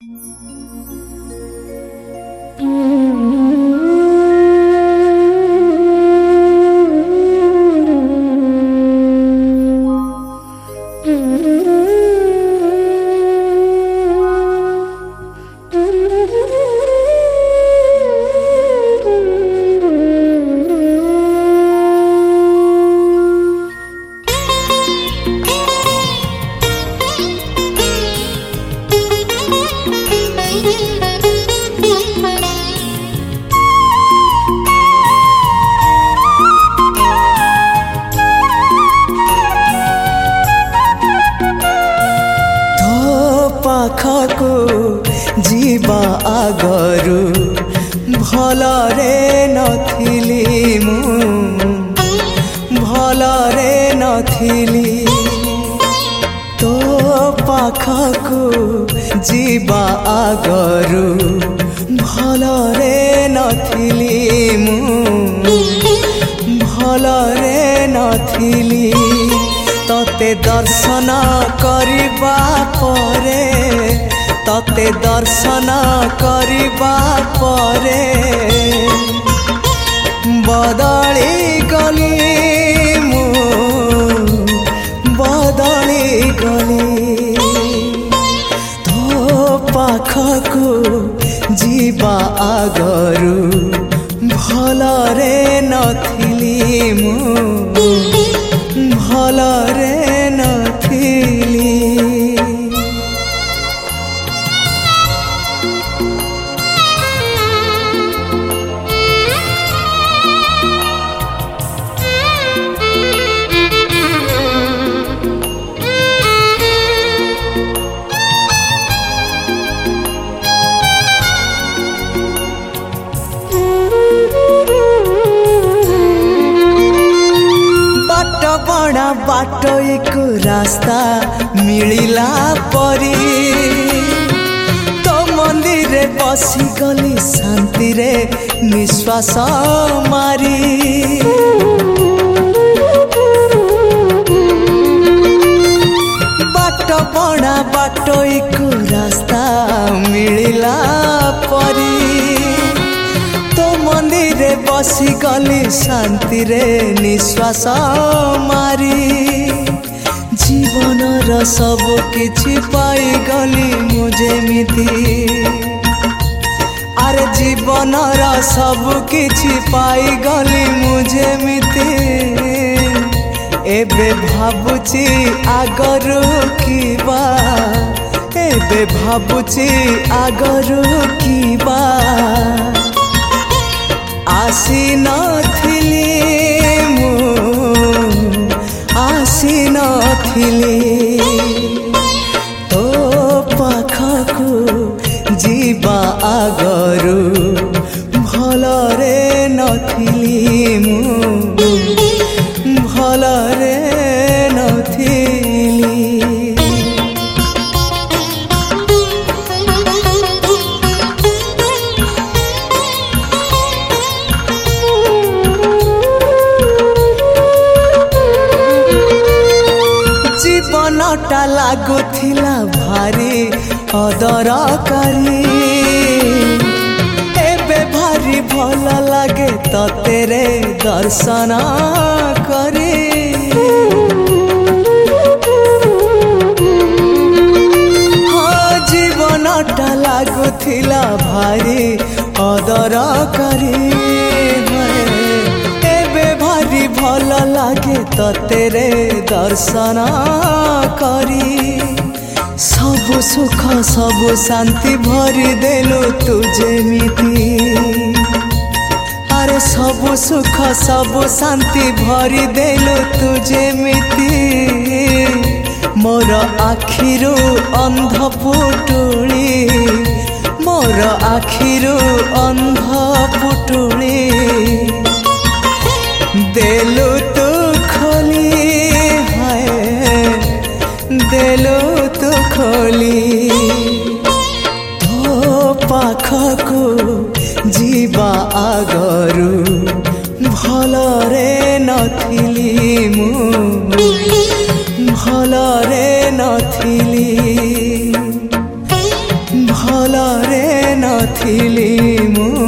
ପାଖକୁ ଯିବା ଆଗରୁ ଭଲରେ ନଥିଲି ମୁଁ ଭଲରେ ନଥିଲି ତୋ ପାଖକୁ ଯିବା ଆଗରୁ ଭଲରେ ନଥିଲି ମୁଁ ଭଲରେ ନଥିଲି तते दर्शन करिबा परे तते दर्शन करिबा परे बदली गली मु बदली गली तो पाखकु जीवा आगरु भलरे नथिली मु भलरे नथिली बड़ा बाटोइको रास्ता मिलिला परी तो मंदिर बसी गली शांति रे निश्वास मारी बाट बड़ा बाटोइको रास्ता मिलिला परी मंदिरे बसी गली शांति रे निश्वास मारी जीवन रा सब किछि पाई गली मुझे मिति अरे जीवन रा सब किछि पाई गली मुझे मिति एबे भाबुची आगरु किबा एबे भाबुची आगरु किबा आसी नथिली मु आसी नथिली तो पाखकु जीवा आगरु भलरे नथिली मु भलरे नथिली जीवनटा लागुथिला भारी अदरकारी एबे भारी भल लागे ततेरे दर्शन करी हाँ जीवनटा लागुथिला भारी अदरकारी भारी भल लागे ततेरे दर्शन करी सब सुख सब शांति भरी देलु तू जेमिति अरे सब सुख सब शांति भरी देलु तू जेमिति मोर आखिरु अंध पुटुली मोर आखिरु अंध पुटुली देलु तू खोली हाय देलु तू खोली तो पाखकु जीवा आगरु भलरे नथिली मु भलरे नथिली भलरे नथिली मु